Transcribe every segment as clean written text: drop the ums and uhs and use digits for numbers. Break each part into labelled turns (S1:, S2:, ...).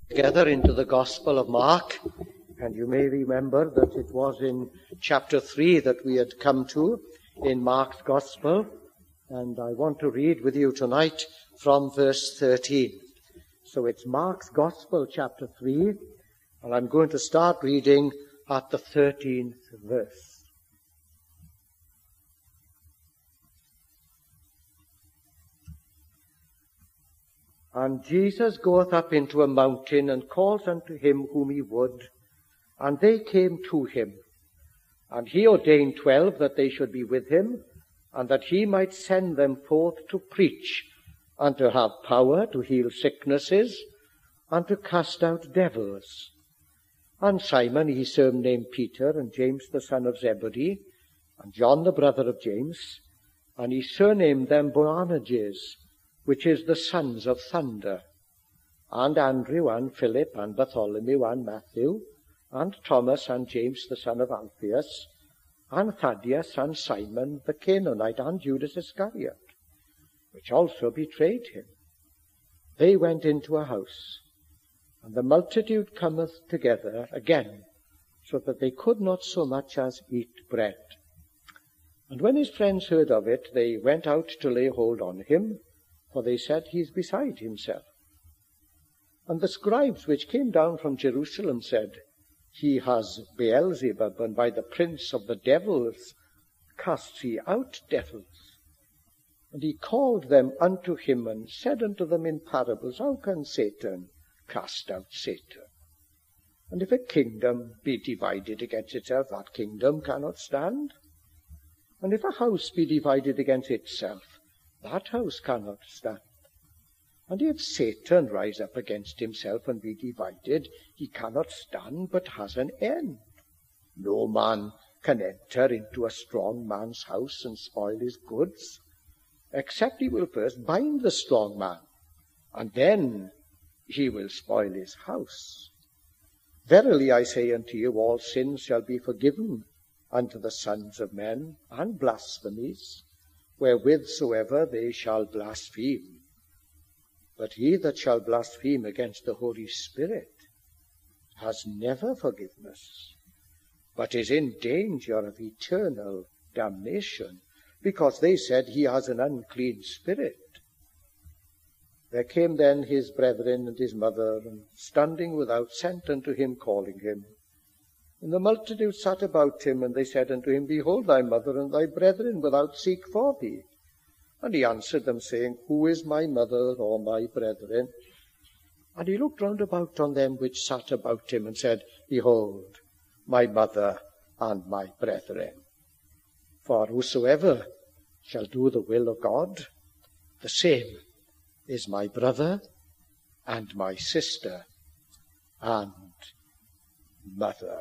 S1: Together into the Gospel of Mark, and you may remember that it was in chapter 3 that we had come to in Mark's Gospel, and I want to read with you tonight from verse 13. So it's Mark's Gospel, chapter 3, and I'm going to start reading at the 13th verse. And Jesus goeth up into a mountain, and calls unto him whom he would. And they came to him. And he ordained 12 that they should be with him, and that he might send them forth to preach, and to have power to heal sicknesses, and to cast out devils. And Simon he surnamed Peter, and James the son of Zebedee, and John the brother of James, and he surnamed them Boanerges, which is the sons of thunder, and Andrew, and Philip, and Bartholomew, and Matthew, and Thomas, and James the son of Alphaeus, and Thaddeus, and Simon the Canaanite, and Judas Iscariot, which also betrayed him. They went into a house, and the multitude cometh together again, so that they could not so much as eat bread. And when his friends heard of it, they went out to lay hold on him, for they said, he is beside himself. And the scribes which came down from Jerusalem said, he has Beelzebub, and by the prince of the devils casts he out devils. And he called them unto him, and said unto them in parables, how can Satan cast out Satan? And if a kingdom be divided against itself, that kingdom cannot stand. And if a house be divided against itself, that house cannot stand. And if Satan rise up against himself and be divided, he cannot stand, but has an end. No man can enter into a strong man's house and spoil his goods, except he will first bind the strong man, and then he will spoil his house. Verily I say unto you, all sins shall be forgiven unto the sons of men, and blasphemies, wherewith soever they shall blaspheme. But he that shall blaspheme against the Holy Spirit has never forgiveness, but is in danger of eternal damnation, because they said he has an unclean spirit. There came then his brethren and his mother, and standing without sent unto him, calling him. And the multitude sat about him, and they said unto him, behold, thy mother and thy brethren without seek for thee. And he answered them, saying, who is my mother or my brethren? And he looked round about on them which sat about him, and said, behold, my mother and my brethren. For whosoever shall do the will of God, the same is my brother and my sister and mother.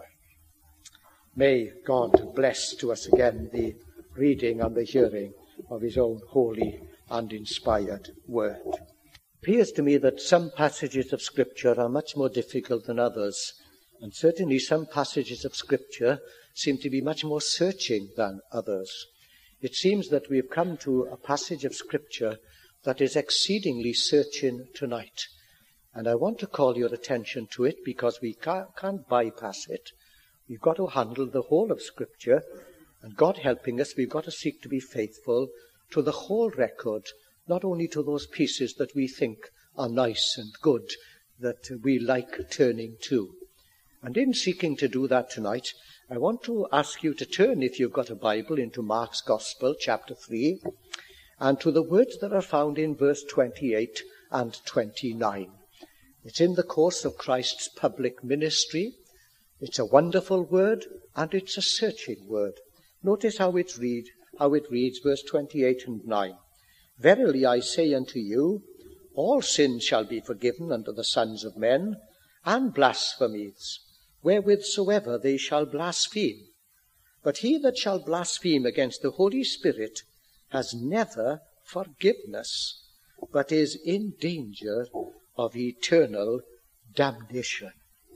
S1: May God bless to us again the reading and the hearing of his own holy and inspired word. It appears to me that some passages of Scripture are much more difficult than others, and certainly some passages of Scripture seem to be much more searching than others. It seems that we've come to a passage of Scripture that is exceedingly searching tonight, and I want to call your attention to it because we can't bypass it. We've got to handle the whole of Scripture, and God helping us, we've got to seek to be faithful to the whole record, not only to those pieces that we think are nice and good, that we like turning to. And in seeking to do that tonight, I want to ask you to turn, if you've got a Bible, into Mark's Gospel, chapter 3, and to the words that are found in verse 28 and 29. It's in the course of Christ's public ministry. It's a wonderful word, and it's a searching word. Notice how it reads, verse 28 and 9. Verily I say unto you, all sins shall be forgiven unto the sons of men, and blasphemies, wherewith soever they shall blaspheme. But he that shall blaspheme against the Holy Spirit has never forgiveness, but is in danger of eternal damnation.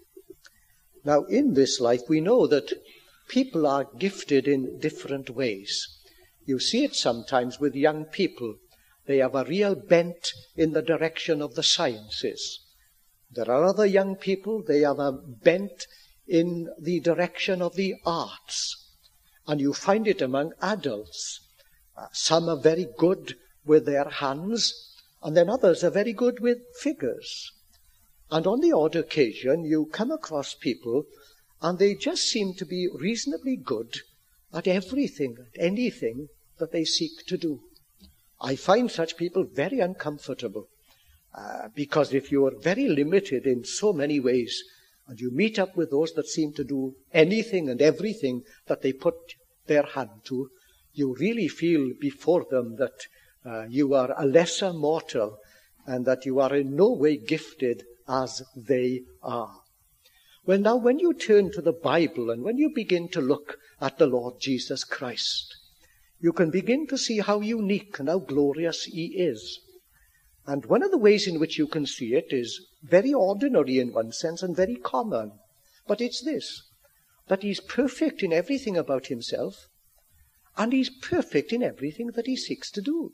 S1: Now, in this life, we know that people are gifted in different ways. You see it sometimes with young people. They have a real bent in the direction of the sciences. There are other young people, they are bent in the direction of the arts. And you find it among adults. Some are very good with their hands, and then others are very good with figures. And on the odd occasion, you come across people, and they just seem to be reasonably good at everything, at anything that they seek to do. I find such people very uncomfortable, because if you are very limited in so many ways, and you meet up with those that seem to do anything and everything that they put their hand to, you really feel before them that you are a lesser mortal, and that you are in no way gifted as they are. Well, now, when you turn to the Bible and when you begin to look at the Lord Jesus Christ, you can begin to see how unique and how glorious he is. And one of the ways in which you can see it is very ordinary in one sense and very common. But it's this, that he's perfect in everything about himself, and he's perfect in everything that he seeks to do.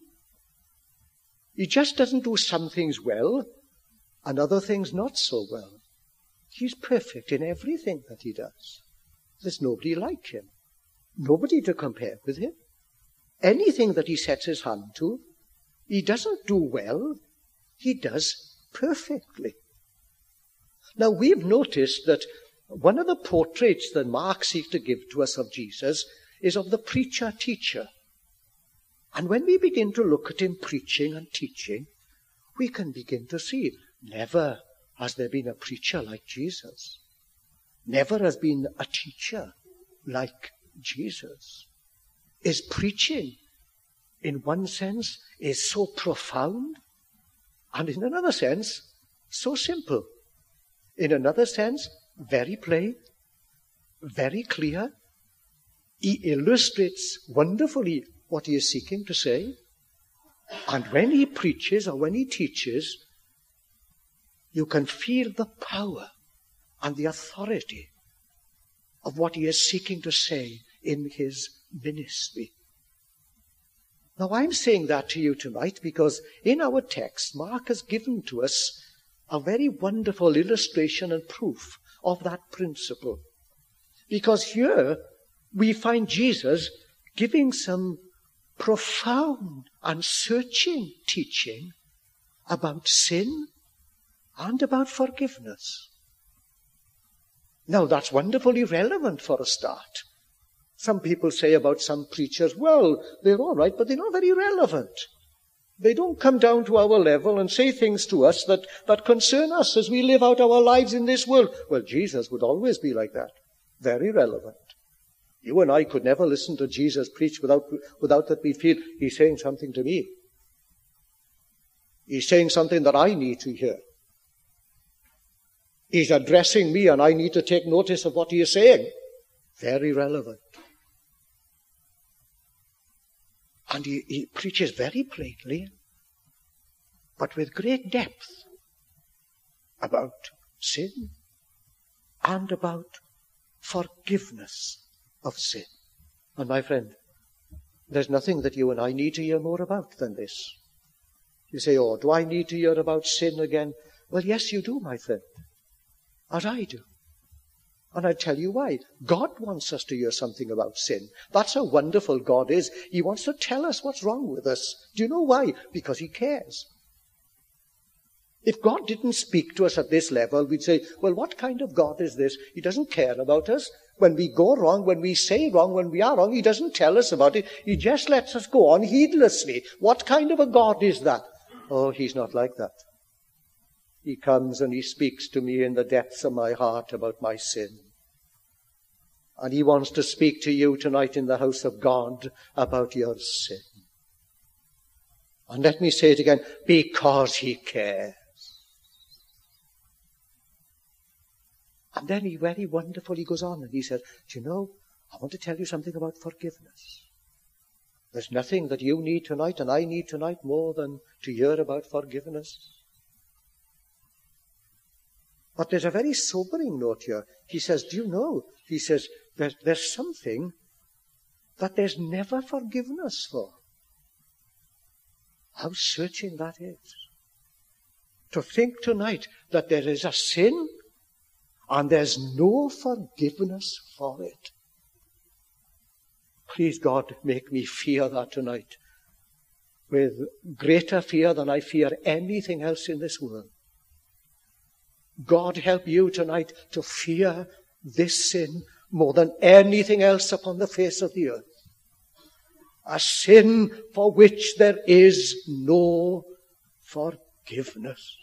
S1: He just doesn't do some things well and other things not so well. He's perfect in everything that he does. There's nobody like him, nobody to compare with him. Anything that he sets his hand to, he doesn't do well, he does perfectly. Now, we've noticed that one of the portraits that Mark seeks to give to us of Jesus is of the preacher-teacher. And when we begin to look at him preaching and teaching, we can begin to see, never has there been a preacher like Jesus. Never has been a teacher like Jesus. His preaching, in one sense, is so profound, and in another sense, so simple. In another sense, very plain, very clear. He illustrates wonderfully what he is seeking to say. And when he preaches or when he teaches, you can feel the power and the authority of what he is seeking to say in his ministry. Now, I'm saying that to you tonight because in our text, Mark has given to us a very wonderful illustration and proof of that principle. Because here we find Jesus giving some profound and searching teaching about sin and about forgiveness. Now, that's wonderfully relevant for a start. Some people say about some preachers, well, they're all right, but they're not very relevant. They don't come down to our level and say things to us that concern us as we live out our lives in this world. Well, Jesus would always be like that. Very relevant. You and I could never listen to Jesus preach without that we feel he's saying something to me. He's saying something that I need to hear. He's addressing me and I need to take notice of what he is saying. Very relevant. And he preaches very plainly, but with great depth, about sin and about forgiveness of sin. And my friend, there's nothing that you and I need to hear more about than this. You say, oh, do I need to hear about sin again? Well, yes, you do, my friend, as I do. And I tell you why. God wants us to hear something about sin. That's how wonderful God is. He wants to tell us what's wrong with us. Do you know why? Because he cares. If God didn't speak to us at this level, we'd say, well, what kind of God is this? He doesn't care about us. When we go wrong, when we say wrong, when we are wrong, he doesn't tell us about it. He just lets us go on heedlessly. What kind of a God is that? Oh, he's not like that. He comes and he speaks to me in the depths of my heart about my sin. And he wants to speak to you tonight in the house of God about your sin. And let me say it again, because he cares. And then he very wonderfully goes on and he says, do you know, I want to tell you something about forgiveness. There's nothing that you need tonight and I need tonight more than to hear about forgiveness. But there's a very sobering note here. He says, do you know? He says, there's something that there's never forgiveness for. How searching that is. to think tonight that there is a sin and there's no forgiveness for it. Please, God, make me fear that tonight with greater fear than I fear anything else in this world. God, help you tonight to fear this sin more than anything else upon the face of the earth. A sin for which there is no forgiveness.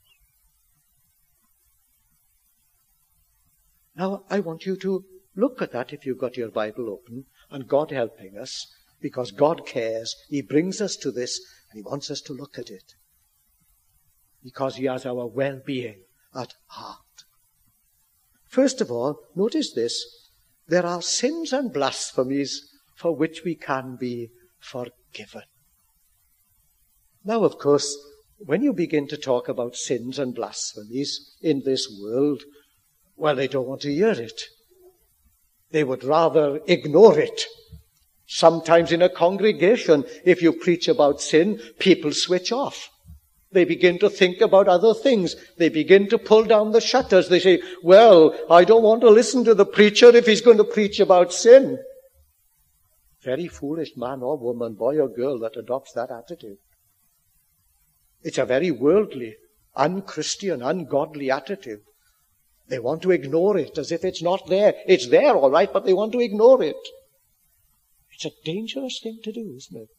S1: Now, I want you to look at that if you've got your Bible open, and God helping us, because God cares. He brings us to this, and He wants us to look at it, because He has our well-being at heart. First of all, notice this. There are sins and blasphemies for which we can be forgiven. Now, of course, when you begin to talk about sins and blasphemies in this world, well, they don't want to hear it. They would rather ignore it. Sometimes in a congregation, if you preach about sin, people switch off. They begin to think about other things. They begin to pull down the shutters. They say, well, I don't want to listen to the preacher if he's going to preach about sin. Very foolish man or woman, boy or girl that adopts that attitude. It's a very worldly, unchristian, ungodly attitude. They want to ignore it as if it's not there. It's there, all right, but they want to ignore it. It's a dangerous thing to do, isn't it?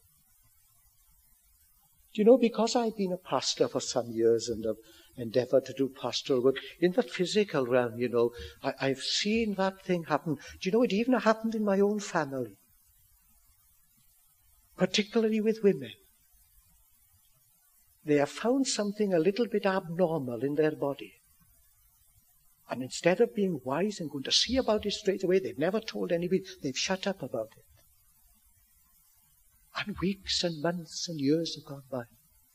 S1: Do you know, because I've been a pastor for some years and have endeavored to do pastoral work, in the physical realm, you know, I've seen that thing happen. Do you know, it even happened in my own family, particularly with women. They have found something a little bit abnormal in their body. And instead of being wise and going to see about it straight away, they've never told anybody. They've shut up about it. And weeks and months and years have gone by.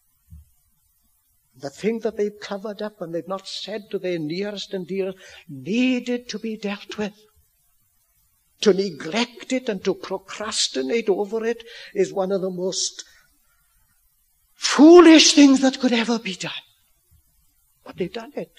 S1: The thing that they've covered up and they've not said to their nearest and dearest needed to be dealt with. To neglect it and to procrastinate over it is one of the most foolish things that could ever be done. But they've done it.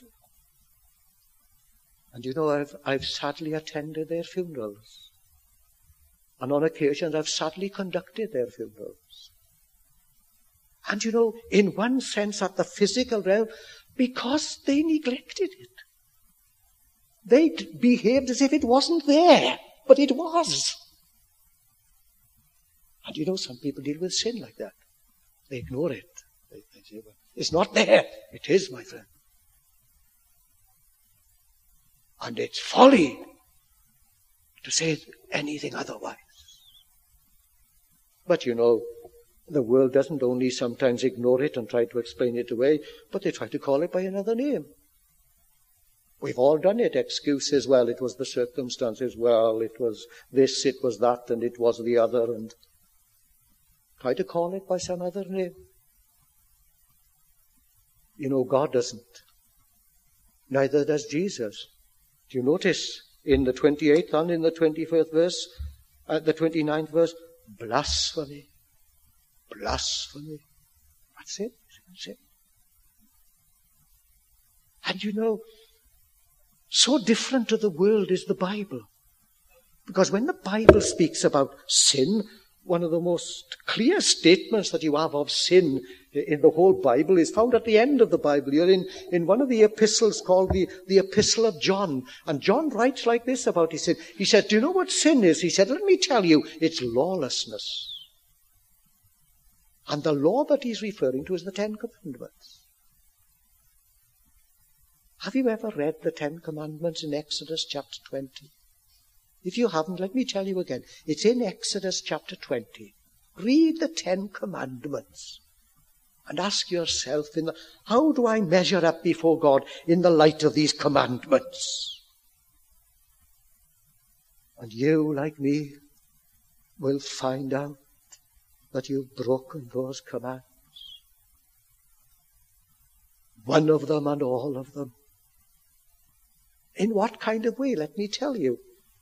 S1: And you know, I've sadly attended their funerals. And on occasions I've sadly conducted their funerals. And you know, in one sense at the physical realm, because they neglected it. They behaved as if it wasn't there, but it was. And you know, some people deal with sin like that. They ignore it. They say, well, it's not there. It is, my friend. And it's folly to say anything otherwise. But you know, the world doesn't only sometimes ignore it and try to explain it away, but they try to call it by another name. We've all done it. Excuses, well, it was the circumstances, well, it was this, it was that, and it was the other, and try to call it by some other name. You know, God doesn't. Neither does Jesus. Do you notice in the 28th and in the 21st verse, the 29th verse, blasphemy. Blasphemy. That's it. That's it. And you know, so different to the world is the Bible. Because when the Bible speaks about sin, one of the most clear statements that you have of sin in the whole Bible is found at the end of the Bible. You're in one of the epistles called the Epistle of John. And John writes like this about his sin. He said, do you know what sin is? He said, let me tell you, it's lawlessness. And the law that he's referring to is the Ten Commandments. Have you ever read the Ten Commandments in Exodus chapter 20? If you haven't, let me tell you again. It's in Exodus chapter 20. Read the Ten Commandments and ask yourself, how do I measure up before God in the light of these commandments? And you, like me, will find out that you've broken those commands. One of them and all of them. In what kind of way? Let me tell you.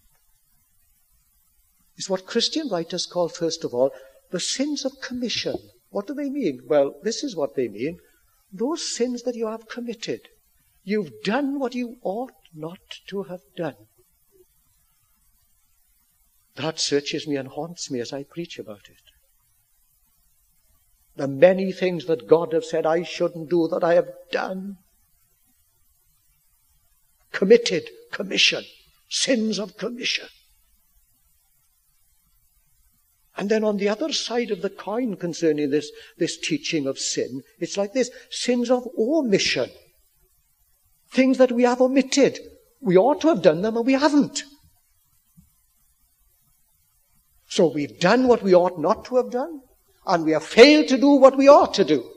S1: It's what Christian writers call, first of all, the sins of commission. What do they mean? Well, this is what they mean. those sins that you have committed, you've done what you ought not to have done. That searches me and haunts me as I preach about it. The many things that God has said I shouldn't do that I have done. Committed, commission, sins of commission. And then on the other side of the coin concerning this teaching of sin, it's like this: sins of omission. Things that we have omitted. We ought to have done them and we haven't. So we've done what we ought not to have done, and we have failed to do what we ought to do.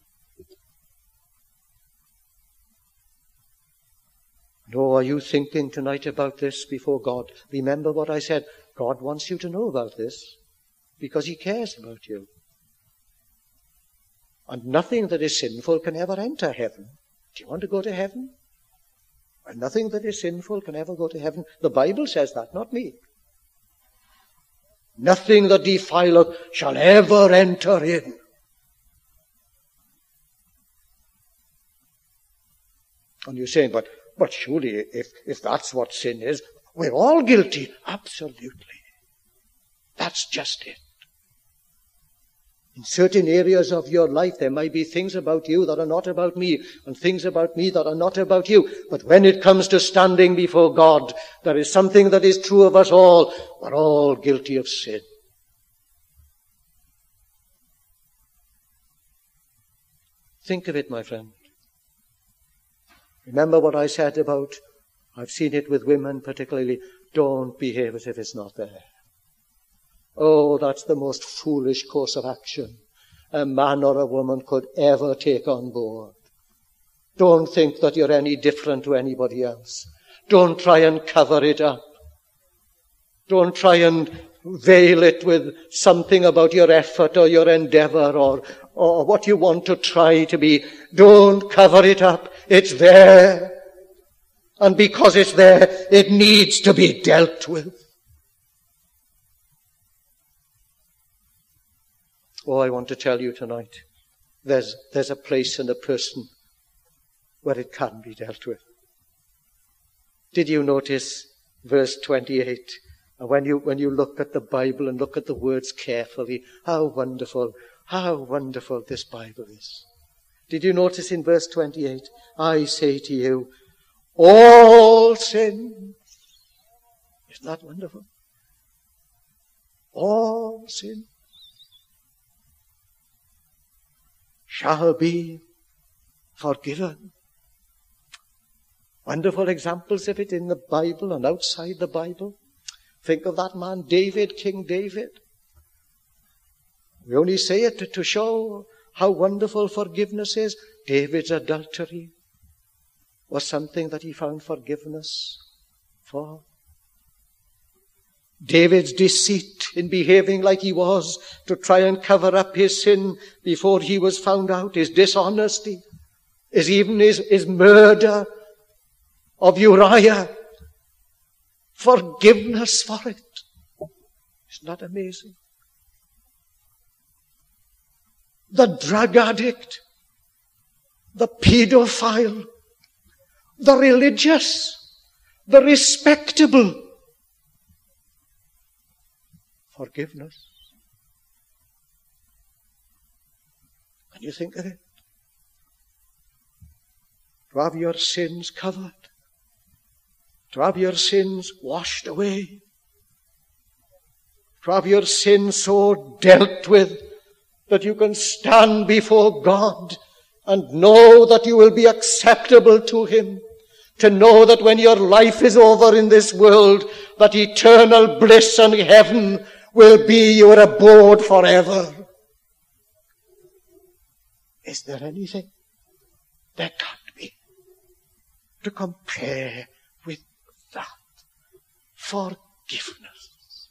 S1: No, are you thinking tonight about this before God? Remember what I said. God wants you to know about this because he cares about you. And nothing that is sinful can ever enter heaven. Do you want to go to heaven? And nothing that is sinful can ever go to heaven. The Bible says that, not me. Nothing that defileth shall ever enter in. And you're saying, but surely if that's what sin is, we're all guilty. Absolutely. That's just it. In certain areas of your life, there might be things about you that are not about me, and things about me that are not about you. But when it comes to standing before God, there is something that is true of us all. We're all guilty of sin. Think of it, my friend. Remember what I said about, I've seen it with women particularly, don't behave as if it's not there. Oh, that's the most foolish course of action a man or a woman could ever take on board. Don't think that you're any different to anybody else. Don't try and cover it up. Don't try and veil it with something about your effort or your endeavor or what you want to try to be. Don't cover it up. It's there. And because it's there, it needs to be dealt with. Oh, I want to tell you tonight, there's a place in a person where it can be dealt with. Did you notice verse 28? And when you look at the Bible and look at the words carefully, how wonderful this Bible is. Did you notice in verse 28? I say to you, all sin. Isn't that wonderful? All sin shall be forgiven. Wonderful examples of it in the Bible and outside the Bible. Think of that man David, King David. We only say it to show how wonderful forgiveness is. David's adultery was something that he found forgiveness for. David's deceit in behaving like he was to try and cover up his sin before he was found out, his dishonesty, even his murder of Uriah. Forgiveness for it. Isn't that amazing? The drug addict, the pedophile, the religious, the respectable. Forgiveness. Can you think of it? To have your sins covered. To have your sins washed away. To have your sins so dealt with that you can stand before God and know that you will be acceptable to him. To know that when your life is over in this world, that eternal bliss and heaven will be your abode forever. Is there anything? There can't be to compare with that. Forgiveness.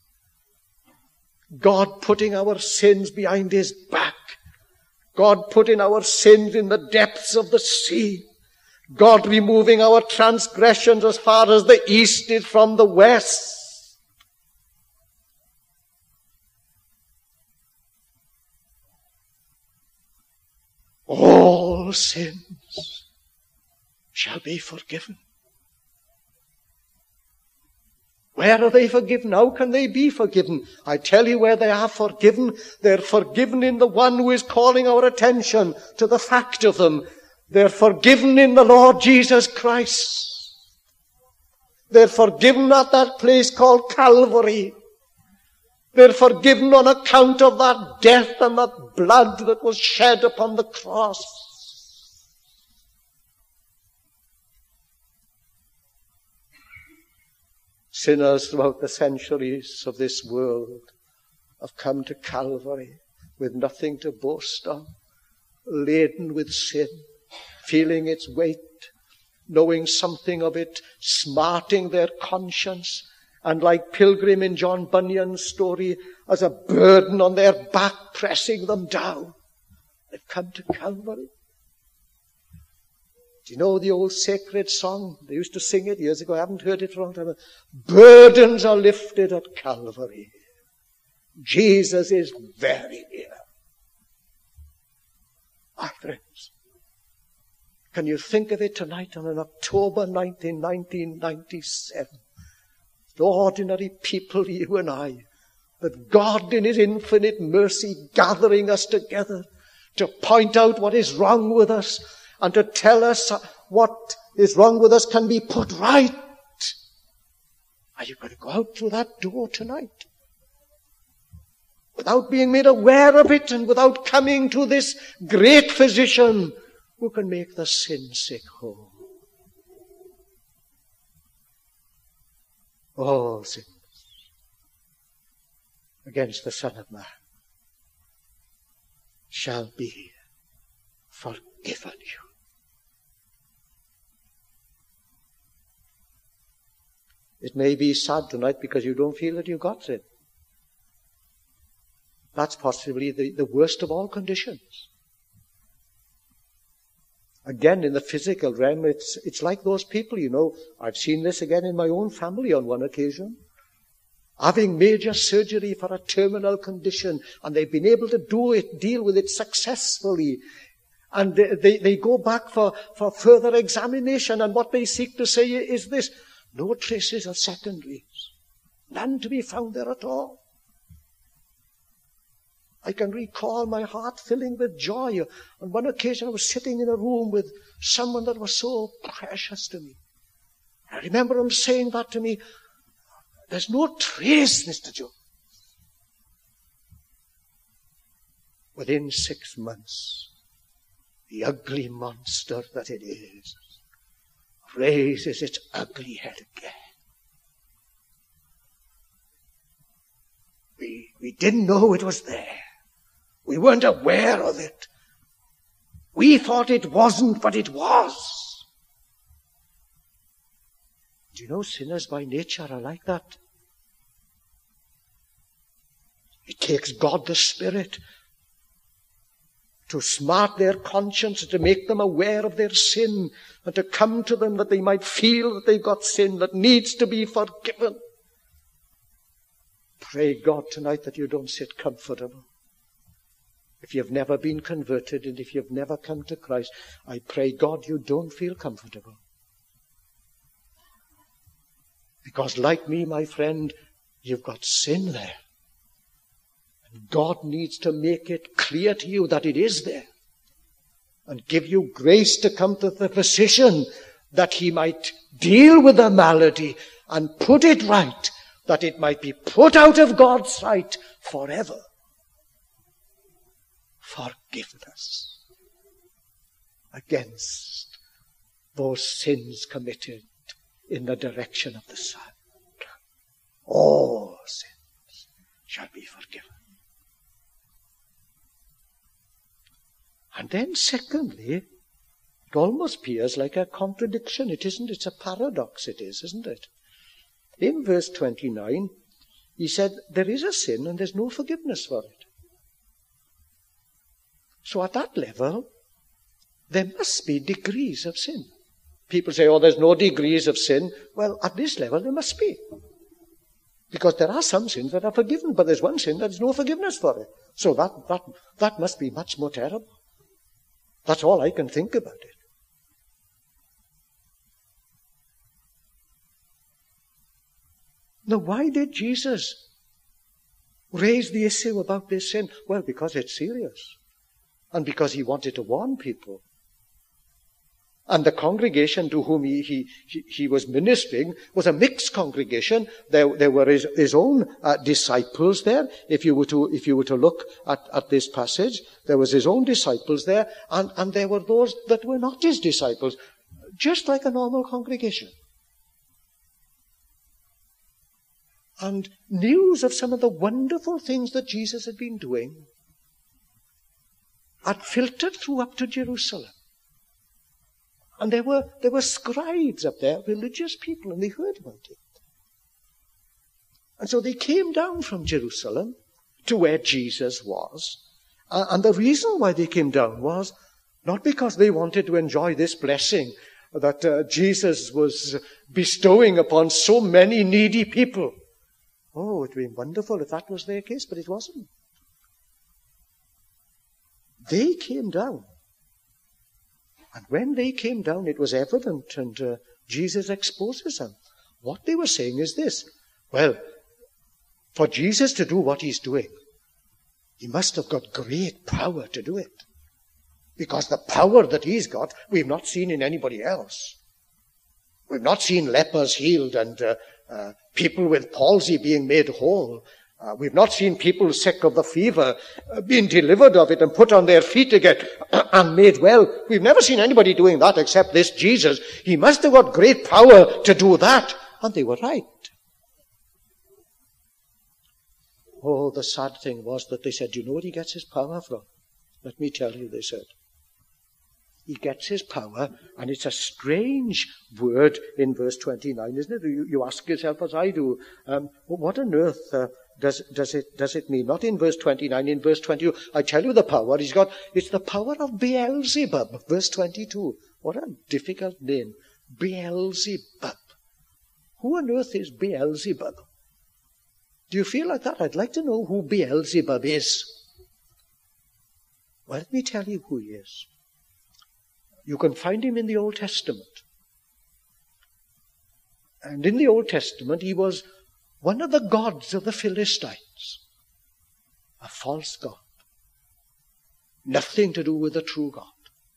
S1: God putting our sins behind his back. God putting our sins in the depths of the sea. God removing our transgressions as far as the east is from the west. all sins shall be forgiven. Where are they forgiven? How can they be forgiven? I tell you where they are forgiven. They're forgiven in the one who is calling our attention to the fact of them. They're forgiven in the Lord Jesus Christ. They're forgiven at that place called Calvary. They're forgiven on account of that death and that blood that was shed upon the cross. Sinners throughout the centuries of this world have come to Calvary with nothing to boast of, laden with sin, feeling its weight, knowing something of it, smarting their conscience, and like Pilgrim in John Bunyan's story, as a burden on their back pressing them down. They've come to Calvary. Do you know the old sacred song? They used to sing it years ago. I haven't heard it for a long time. Burdens are lifted at Calvary. Jesus is very near. My friends, can you think of it tonight on an October 1997? The ordinary people, you and I, that God in his infinite mercy gathering us together to point out what is wrong with us and to tell us what is wrong with us can be put right. Are you going to go out through that door tonight without being made aware of it and without coming to this great physician who can make the sin-sick whole? All sins against the Son of Man shall be forgiven you. It may be sad tonight because you don't feel that you've got sin. That's possibly the worst of all conditions. Again, in the physical realm, it's like those people, you know. I've seen this again in my own family on one occasion. Having major surgery for a terminal condition, and they've been able to deal with it successfully. And they go back for further examination, and what they seek to say is this: no traces of secondaries. None to be found there at all. I can recall my heart filling with joy. On one occasion I was sitting in a room with someone that was so precious to me. I remember him saying that to me. There's no trace, Mr. Jones. Within 6 months, the ugly monster that it is raises its ugly head again. We didn't know it was there. We weren't aware of it. We thought it wasn't, but it was. Do you know sinners by nature are like that? It takes God the Spirit to smart their conscience, to make them aware of their sin, and to come to them that they might feel that they've got sin that needs to be forgiven. Pray God tonight that you don't sit comfortable. If you've never been converted and if you've never come to Christ, I pray God you don't feel comfortable. Because like me, my friend, you've got sin there. And God needs to make it clear to you that it is there. And give you grace to come to the physician that he might deal with the malady and put it right, that it might be put out of God's sight forever. Forgiveness against those sins committed in the direction of the Son. All sins shall be forgiven. And then secondly, it almost appears like a contradiction. It isn't. It's a paradox. It is, isn't it? In verse 29, he said, there is a sin and there's no forgiveness for it. So at that level, there must be degrees of sin. People say, oh, there's no degrees of sin. Well, at this level, there must be. Because there are some sins that are forgiven, but there's one sin that there's no forgiveness for it. So that must be much more terrible. That's all I can think about it. Now, why did Jesus raise the issue about this sin? Well, because it's serious. And because he wanted to warn people. And the congregation to whom he was ministering was a mixed congregation. There were his own disciples there. If you were to look at this passage, there was his own disciples there, and there were those that were not his disciples, just like a normal congregation. And news of some of the wonderful things that Jesus had been doing had filtered through up to Jerusalem. And there were scribes up there, religious people, and they heard about it. And so they came down from Jerusalem to where Jesus was. And the reason why they came down was not because they wanted to enjoy this blessing that Jesus was bestowing upon so many needy people. Oh, it would be wonderful if that was their case, but it wasn't. They came down. And when they came down, it was evident, and Jesus exposes them. What they were saying is this: well, for Jesus to do what he's doing, he must have got great power to do it. Because the power that he's got, we've not seen in anybody else. We've not seen lepers healed and people with palsy being made whole. We've not seen people sick of the fever being delivered of it and put on their feet again and made well. We've never seen anybody doing that except this Jesus. He must have got great power to do that. And they were right. Oh, the sad thing was that they said, do you know what he gets his power from? Let me tell you, they said. He gets his power, and it's a strange word in verse 29, isn't it? You ask yourself, as I do, what on earth does it mean? Not in verse 29, in verse 22. I tell you the power he's got. It's the power of Beelzebub, verse 22. What a difficult name. Beelzebub. Who on earth is Beelzebub? Do you feel like that? I'd like to know who Beelzebub is. Well, let me tell you who he is. You can find him in the Old Testament. And in the Old Testament, he was one of the gods of the Philistines. A false god. Nothing to do with the true God.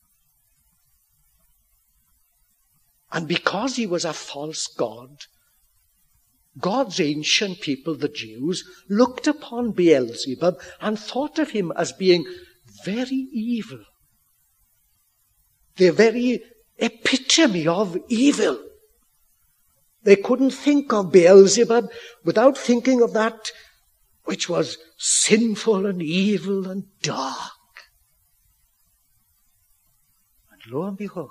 S1: And because he was a false god, God's ancient people, the Jews, looked upon Beelzebub and thought of him as being very evil. The very epitome of evil. They couldn't think of Beelzebub without thinking of that which was sinful and evil and dark. And lo and behold,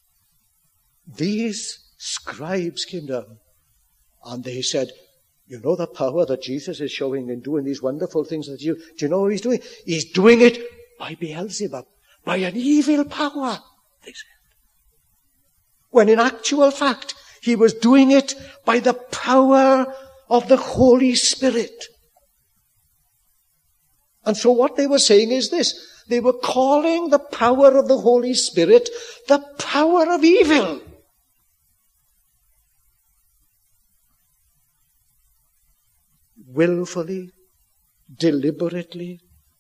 S1: these scribes came down and they said, you know the power that Jesus is showing in doing these wonderful things that do you know what he's doing? He's doing it by Beelzebub, by an evil power, they said. When in actual fact, he was doing it by the power of the Holy Spirit. And so what they were saying is this. They were calling the power of the Holy Spirit the power of evil. Willfully, deliberately,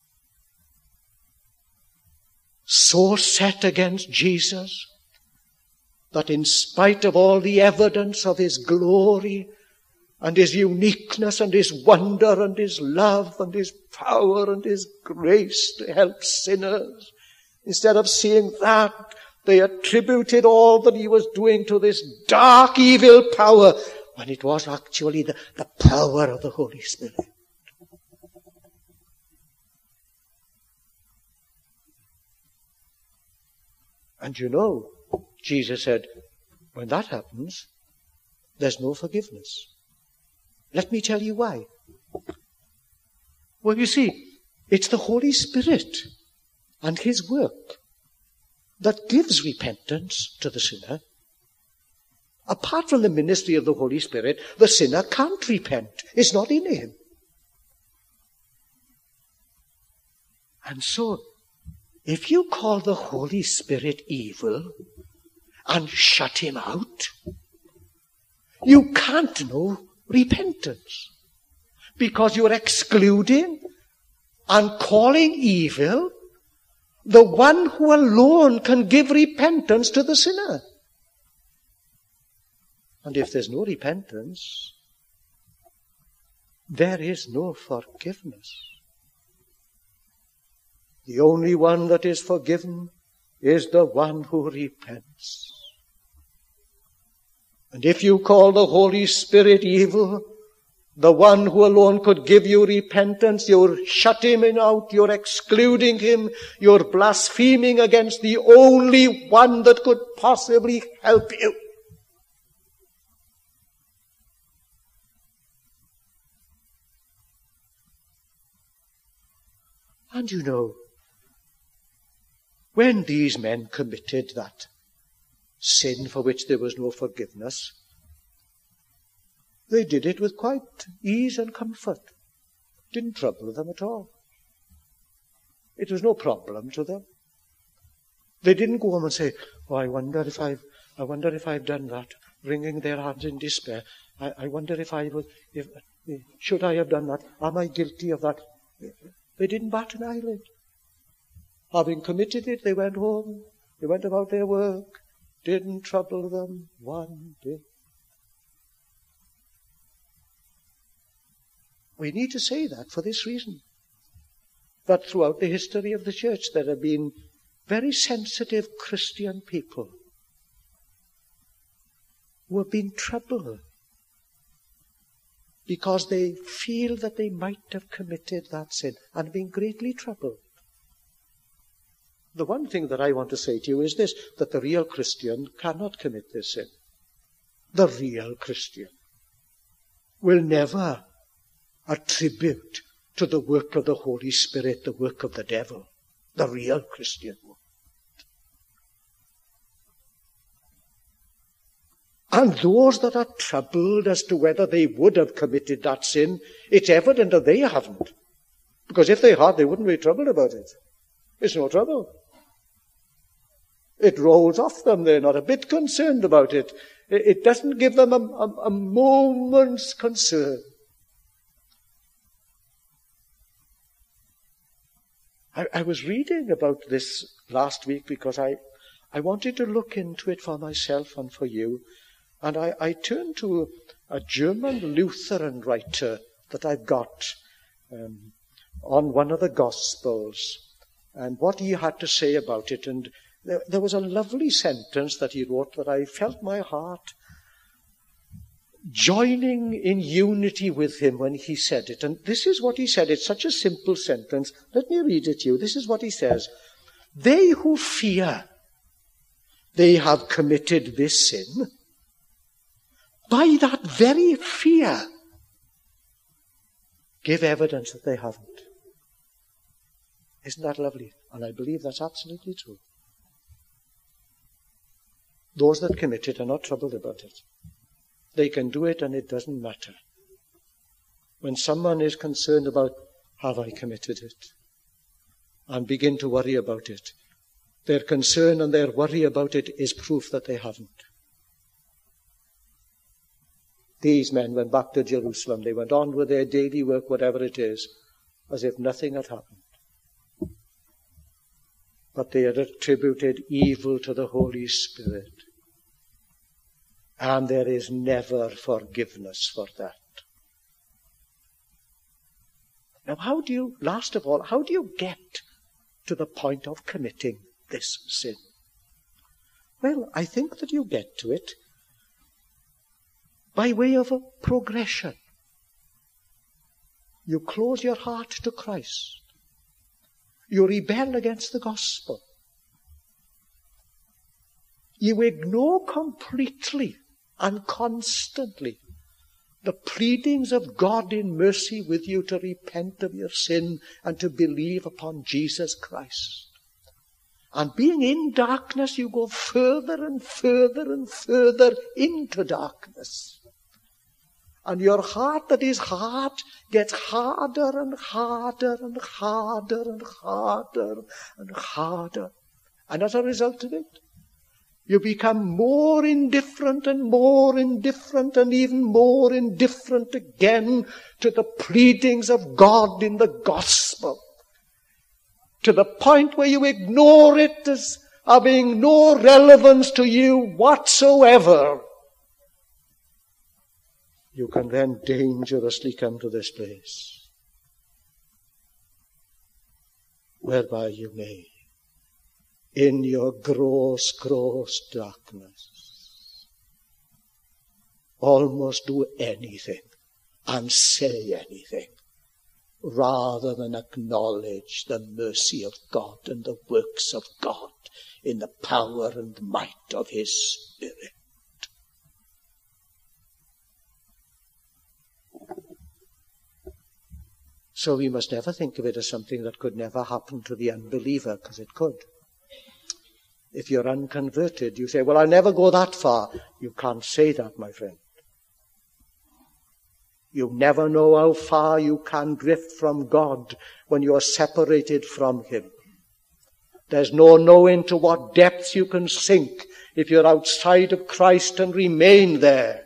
S1: so set against Jesus that in spite of all the evidence of his glory and his uniqueness and his wonder and his love and his power and his grace to help sinners, instead of seeing that, they attributed all that he was doing to this dark, evil power, when it was actually the power of the Holy Spirit. And you know, Jesus said, when that happens, there's no forgiveness. Let me tell you why. Well, you see, it's the Holy Spirit and his work that gives repentance to the sinner. Apart from the ministry of the Holy Spirit, the sinner can't repent. It's not in him. And so, if you call the Holy Spirit evil and shut him out, you can't know repentance, because you're excluding and calling evil the one who alone can give repentance to the sinner. And if there's no repentance, there is no forgiveness. The only one that is forgiven is the one who repents. And if you call the Holy Spirit evil, the one who alone could give you repentance, you're shutting him out, you're excluding him, you're blaspheming against the only one that could possibly help you. And you know, when these men committed that sin for which there was no forgiveness, they did it with quite ease and comfort. Didn't trouble them at all. It was no problem to them. They didn't go home and say, "Oh, I wonder if I've done that," wringing their hands in despair. I wonder if should I have done that? Am I guilty of that? They didn't bat an eyelid. Having committed it, they went home. They went about their work. Didn't trouble them one bit. We need to say that for this reason. That throughout the history of the church there have been very sensitive Christian people who have been troubled because they feel that they might have committed that sin and been greatly troubled. The one thing that I want to say to you is this, that the real Christian cannot commit this sin. The real Christian will never attribute to the work of the Holy Spirit the work of the devil. The real Christian will. And those that are troubled as to whether they would have committed that sin, it's evident that they haven't. Because if they had, they wouldn't be troubled about it. It's no trouble. It rolls off them. They're not a bit concerned about it. It doesn't give them a moment's concern. I was reading about this last week because I wanted to look into it for myself and for you. And I turned to a German Lutheran writer that I've got on one of the Gospels and what he had to say about it. And there was a lovely sentence that he wrote that I felt my heart joining in unity with him when he said it. And this is what he said. It's such a simple sentence. Let me read it to you. This is what he says. They who fear they have committed this sin, by that very fear, give evidence that they haven't. Isn't that lovely? And I believe that's absolutely true. Those that commit it are not troubled about it. They can do it and it doesn't matter. When someone is concerned about, have I committed it? And begin to worry about it, their concern and their worry about it is proof that they haven't. These men went back to Jerusalem. They went on with their daily work, whatever it is, as if nothing had happened. But they had attributed evil to the Holy Spirit. And there is never forgiveness for that. Now, last of all, how do you get to the point of committing this sin? Well, I think that you get to it by way of a progression. You close your heart to Christ. You rebel against the gospel. You ignore completely and constantly the pleadings of God in mercy with you to repent of your sin and to believe upon Jesus Christ. And being in darkness, you go further and further and further into darkness. And your heart that is hard gets harder and harder and harder and harder and harder. And as a result of it, you become more indifferent and more indifferent and even more indifferent again to the pleadings of God in the gospel, to the point where you ignore it as having no relevance to you whatsoever. You can then dangerously come to this place whereby you may, in your gross darkness, almost do anything and say anything rather than acknowledge the mercy of God and the works of God in the power and might of his Spirit. So we must never think of it as something that could never happen to the unbeliever, because it could. If you're unconverted, you say, well, I'll never go that far. You can't say that, my friend. You never know how far you can drift from God when you are separated from him. There's no knowing to what depths you can sink if you're outside of Christ and remain there.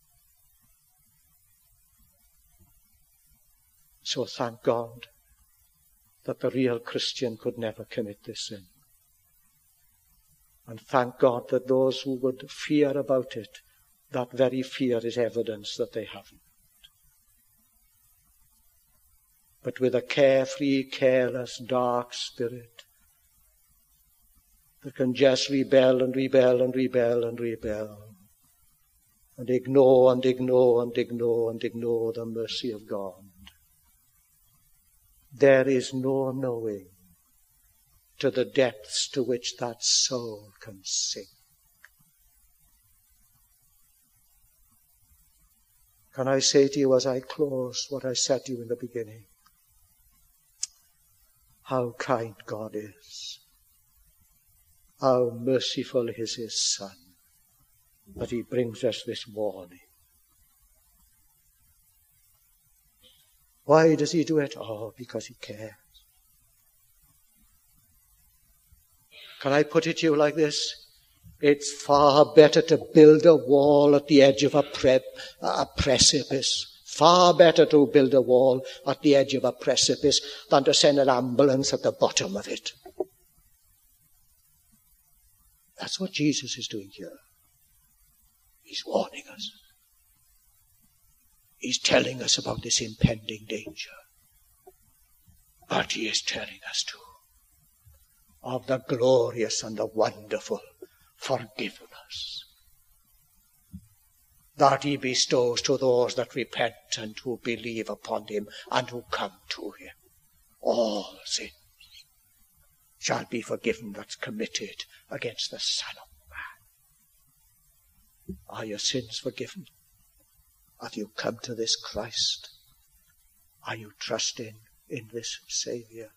S1: So thank God that the real Christian could never commit this sin. And thank God that those who would fear about it, that very fear is evidence that they haven't. But with a carefree, careless, dark spirit that can just rebel and rebel and rebel and rebel and ignore and ignore and ignore and ignore the mercy of God. There is no knowing to the depths to which that soul can sink. Can I say to you as I close what I said to you in the beginning? How kind God is. How merciful is his Son that he brings us this warning. Why does he do it? Oh, because he cares. Can I put it to you like this? It's far better to build a wall at the edge of a precipice. Far better to build a wall at the edge of a precipice than to send an ambulance at the bottom of it. That's what Jesus is doing here. He's warning us. He's telling us about this impending danger. But he is telling us too of the glorious and the wonderful forgiveness that he bestows to those that repent and who believe upon him and who come to him. All sins shall be forgiven that's committed against the Son of Man. Are your sins forgiven? Have you come to this Christ? Are you trusting in this Saviour?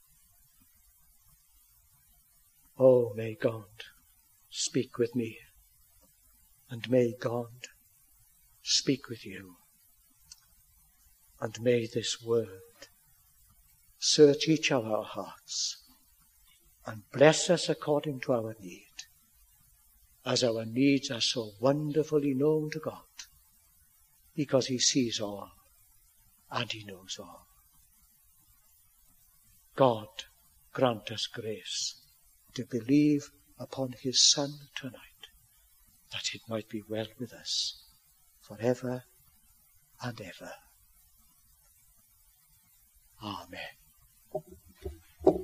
S1: Oh, may God speak with me, and may God speak with you, and may this word search each of our hearts and bless us according to our need, as our needs are so wonderfully known to God, because he sees all and he knows all. God grant us grace to believe upon his Son tonight, that it might be well with us forever and ever. Amen.